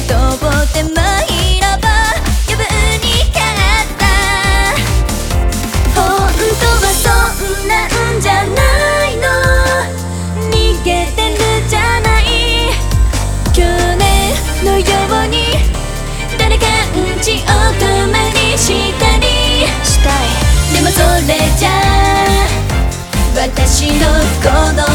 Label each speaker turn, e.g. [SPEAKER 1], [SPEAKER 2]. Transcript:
[SPEAKER 1] どうでもいいのば余分に勝った本当はそんなんじゃないの逃げてるじゃない去年のように誰かんちを泊まりしたりしたいでもそれじゃ私の子供